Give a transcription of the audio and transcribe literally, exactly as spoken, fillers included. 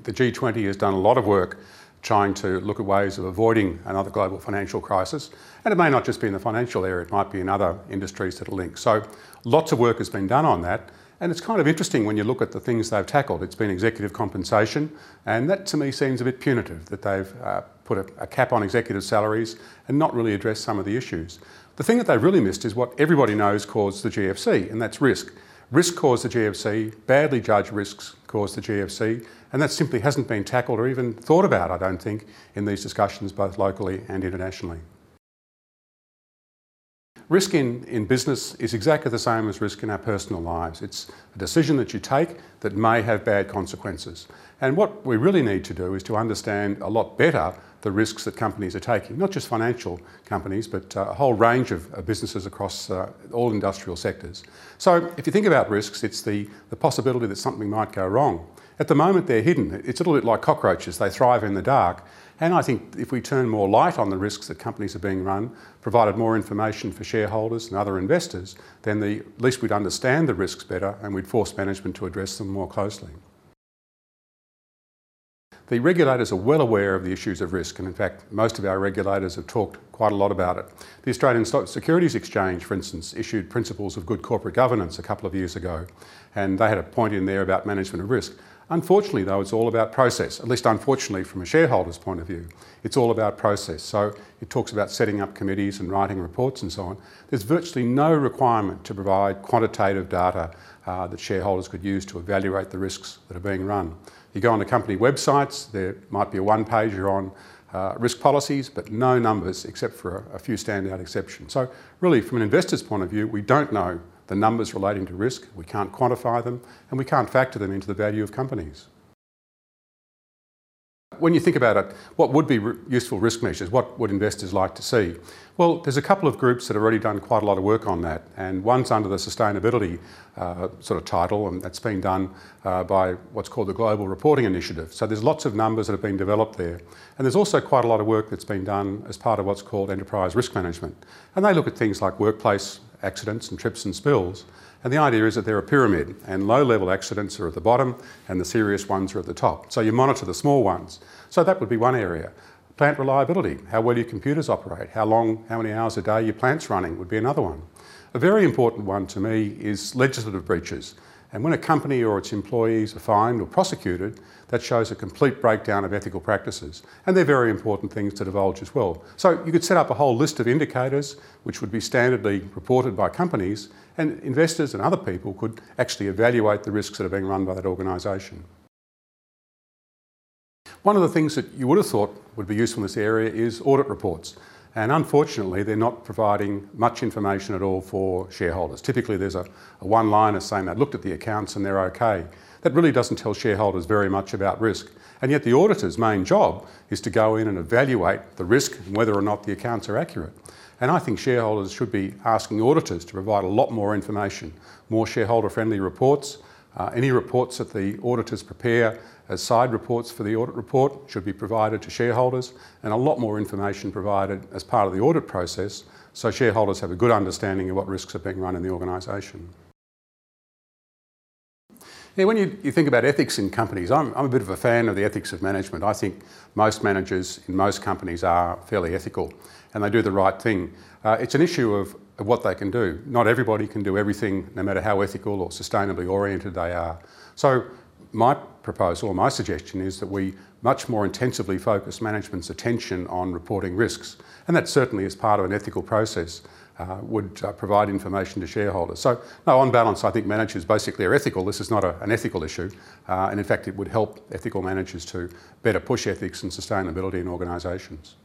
the G twenty has done a lot of work trying to look at ways of avoiding another global financial crisis. And it may not just be in the financial area, it might be in other industries that are linked. So lots of work has been done on that. And it's kind of interesting when you look at the things they've tackled. It's been executive compensation, and that to me seems a bit punitive, that they've uh, put a, a cap on executive salaries and not really addressed some of the issues. The thing that they've really missed is what everybody knows caused the G F C, and that's risk. Risk caused the G F C, badly judged risks caused the G F C, and that simply hasn't been tackled or even thought about, I don't think, in these discussions both locally and internationally. Risk in, in business is exactly the same as risk in our personal lives. It's a decision that you take that may have bad consequences. And what we really need to do is to understand a lot better the risks that companies are taking, not just financial companies, but uh, a whole range of, of businesses across uh, all industrial sectors. So if you think about risks, it's the, the possibility that something might go wrong. At the moment, they're hidden. It's a little bit like cockroaches. They thrive in the dark. And I think if we turn more light on the risks that companies are being run, provided more information for shareholders and other investors, then the, at least we'd understand the risks better and we'd force management to address them more closely. The regulators are well aware of the issues of risk, and in fact most of our regulators have talked quite a lot about it. The Australian Securities Exchange, for instance, issued principles of good corporate governance a couple of years ago, and they had a point in there about management of risk. Unfortunately though, it's all about process, at least unfortunately from a shareholder's point of view. It's all about process. So it talks about setting up committees and writing reports and so on. There's virtually no requirement to provide quantitative data uh, that shareholders could use to evaluate the risks that are being run. You go onto company websites, there might be a one-pager on uh, risk policies, but no numbers except for a, a few standout exceptions. So really, from an investor's point of view, we don't know the numbers relating to risk, we can't quantify them, and we can't factor them into the value of companies. When you think about it, what would be useful risk measures? What would investors like to see? Well, there's a couple of groups that have already done quite a lot of work on that, and one's under the sustainability uh, sort of title, and that's been done uh, by what's called the Global Reporting Initiative. So there's lots of numbers that have been developed there. And there's also quite a lot of work that's been done as part of what's called enterprise risk management. And they look at things like workplace accidents and trips and spills. And the idea is that they're a pyramid, and low-level accidents are at the bottom and the serious ones are at the top. So you monitor the small ones. So that would be one area. Plant reliability, how well your computers operate, how long, how many hours a day your plant's running would be another one. A very important one to me is legislative breaches. And when a company or its employees are fined or prosecuted, that shows a complete breakdown of ethical practices. And they're very important things to divulge as well. So you could set up a whole list of indicators which would be standardly reported by companies, and investors and other people could actually evaluate the risks that are being run by that organisation. One of the things that you would have thought would be useful in this area is audit reports. And unfortunately, they're not providing much information at all for shareholders. Typically, there's a, a one-liner saying they've looked at the accounts and they're okay. That really doesn't tell shareholders very much about risk. And yet the auditor's main job is to go in and evaluate the risk and whether or not the accounts are accurate. And I think shareholders should be asking auditors to provide a lot more information, more shareholder-friendly reports. Uh, any reports that the auditors prepare as side reports for the audit report should be provided to shareholders, and a lot more information provided as part of the audit process so shareholders have a good understanding of what risks are being run in the organisation. Yeah, when you, you think about ethics in companies, I'm, I'm a bit of a fan of the ethics of management. I think most managers in most companies are fairly ethical and they do the right thing. Uh, it's an issue of, of what they can do. Not everybody can do everything, no matter how ethical or sustainably oriented they are. So my proposal or my suggestion is that we much more intensively focus management's attention on reporting risks. And that certainly as part of an ethical process uh, would uh, provide information to shareholders. So no, on balance, I think managers basically are ethical. This is not a, an ethical issue. Uh, and in fact, it would help ethical managers to better push ethics and sustainability in organisations.